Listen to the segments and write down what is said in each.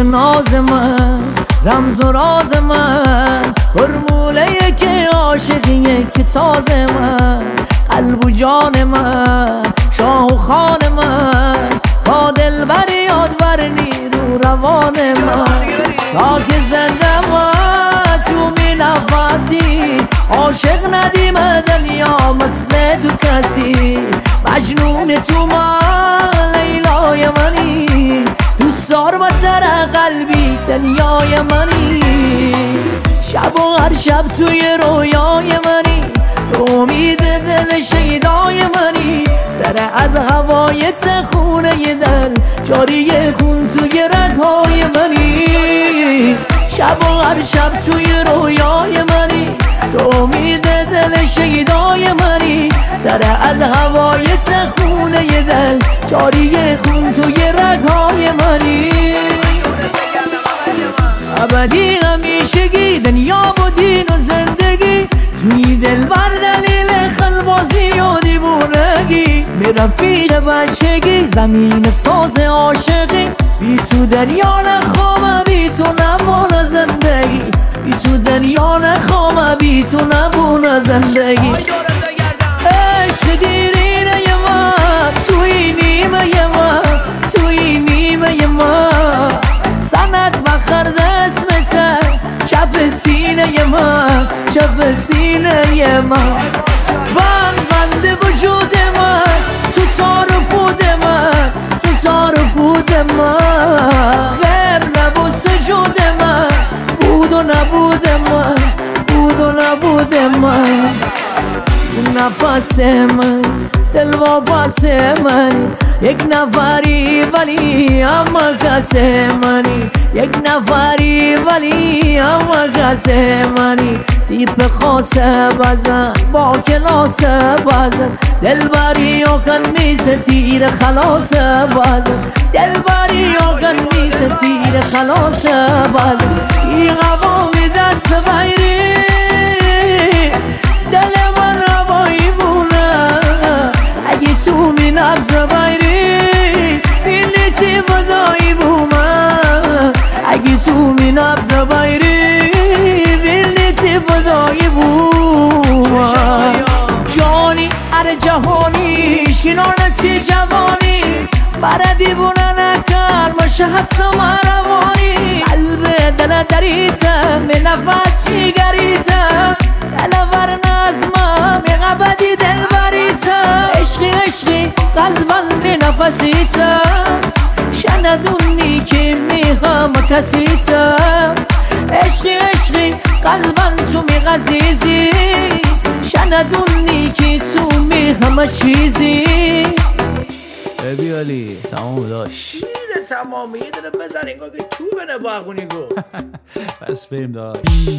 ناز من، رمز و راز من، فرموله که عاشقیه که تازه من، قلب و جان من، شاه و خان من، با دلبر یادبر نیرو روان من، تا که زنده من تو می نفسی، عاشق ندیم دنیا مثل تو کسی، مجنون تو من لیلای منی، دوست دار با سر قلبی دنیای منی، شب و هر شب توی رویای منی، تو امید دل شیدای منی، سر از هوای خونه دل جاری خون توی رگهای منی، شب و هر شب توی رویای منی، تو امید دل شیدای منی، سر از هوای خونه دل جاری خون توی رگهای منی، ابدی همیشگی دنیا و دین و زندگی، توی دل بر دلیل خلبازی و دیوونگی، می رفیق بچگی زمین ساز عاشقی، بی تو دریا نخوام بی تو نبونه زندگی، بی تو دریا نخوام بی تو نبونه زندگی، عشق دیرینه من توی نیمه من، توی نیمه من، سند بخرد اسمته چپ سینه من، چپ سینه من، بند وجود من، تو تار و پود من، تو تار و پود من، قبل و سجود من، بود و نبود من، بود و نبود من، نفس من دل واپس منی، یک نفری ولی اما کس منی، یک نفری ولی اما کس منی، تیپ خاص بزن با کلاس بزن، دلبری و کن میسه تیر خلاص بزن، دلبری و کن میسه تیر خلاص بزن، این قوامی دست بیری دل من هوایی بونه، اگه تو می نبز بیری بیلیتی فدایی بومه، اگه تو می نبز بیری بیلیتی فدایی بومه، جانی اره جهانیش کنار نتی جوانی، برا دیوونه نکن باشه حسم روانی، قلب دل دریته می نفس شیگریته، دلور نظمم یه قبدی دل بریته، عشقی عشقی قلبم می نفسیته، شندونی که میخوام کسیته، عشقی عشقی قلبم تو می غزیزی، شندونی که تو میخوام چیزی، ابی علی تمام داشت شیره تمامی یه داره بزن انگار که تو بنه باخونی گو پس بریم داشت.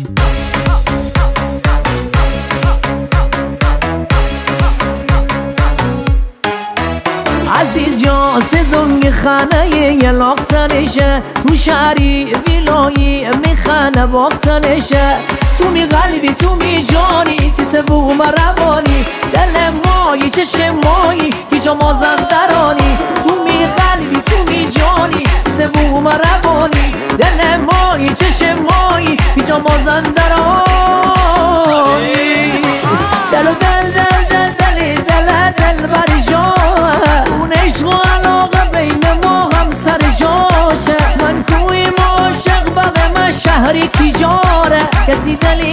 عزیز یا صدنگ خانه یه لاغتنشه، تو شهری ویلایی میخانه باختنشه، تو می قلبی تو می جانی تی سبوم روانی، دل مایی چشم مایی که جا مازندرانی، تو می قلبی تو می جانی تی سبوم روانی، دل مایی چشم مایی که جا مازندرانی، دل و دل دل دل دل دل دل بری جان، اون عشق و علاقه بین ما هم سر جاشه، من کوی ما عاشق و به من شهری تجاره، کسی دلی